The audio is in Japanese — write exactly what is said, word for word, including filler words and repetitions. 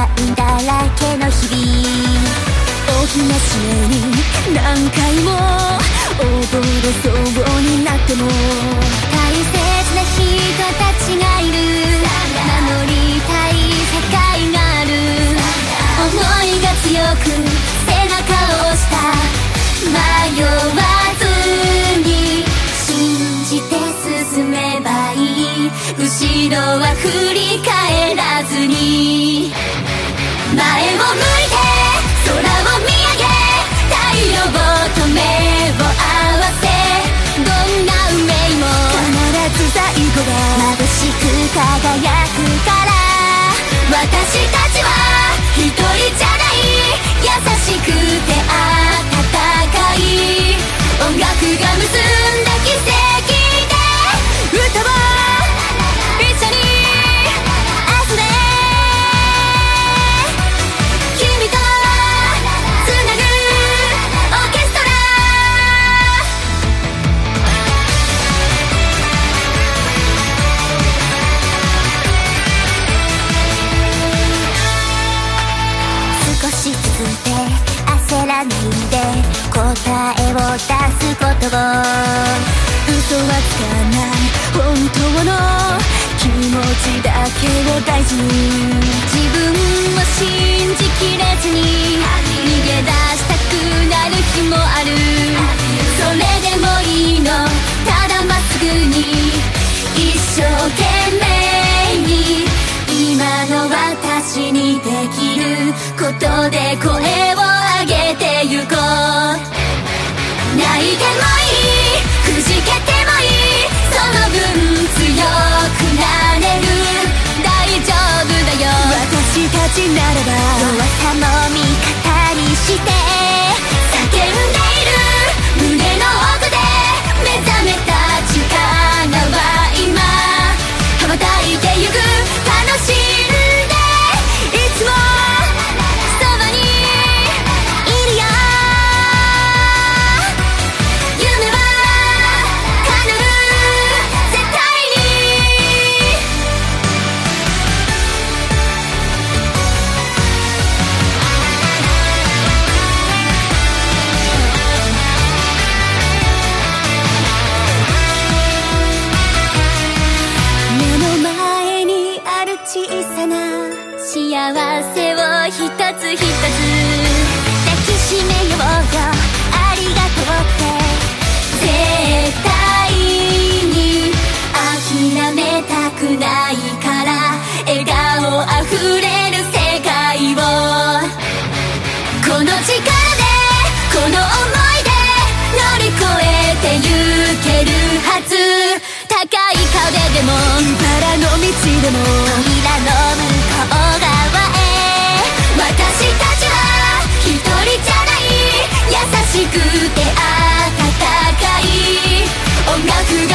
ンだらけの日々、大きな使命に何回も溺れそうになっても、大切な人たちがいる、守りたい世界がある。思いが強く背中を押した、迷わずに信じて進めばいい。後ろは振り返らずに、前を向いて空を見上げ、太陽と目を合わせ、どんな運命も必ず最後は眩しく輝くから。私たちは一人じゃない、優しくて温かい。音楽が結んだ奇跡で歌を一緒に遊べ、君とつなぐオーケストラ。少しずつで焦らないで、答えを出すことを。嘘はつかない本当の気持ちだけを大事に。自分を信じきれずに逃げ出したくなる日もある。それでもいいの、ただまっすぐに一生懸命に、今の私にできることで声を上げてゆこう。泣いてもいい、くじけてもいい、その分強くなれる。大丈夫だよ、私たちならば弱さも味方にして叫んでいる。胸の奥で目覚めた力は今羽ばたいてゆく。楽しんでいつもそばにいるよ。夢は叶う絶対に。目の前にある小さな幸せを一つ一つ抱きしめようよ。ありがとうって絶対に諦めたくないから、笑顔あふれる世界を。この力でこの想いで乗り越えてゆけるはず。高い壁でも茨の道でも扉の向こう側へ、私たちは一人じゃない、優しくて温かい。音楽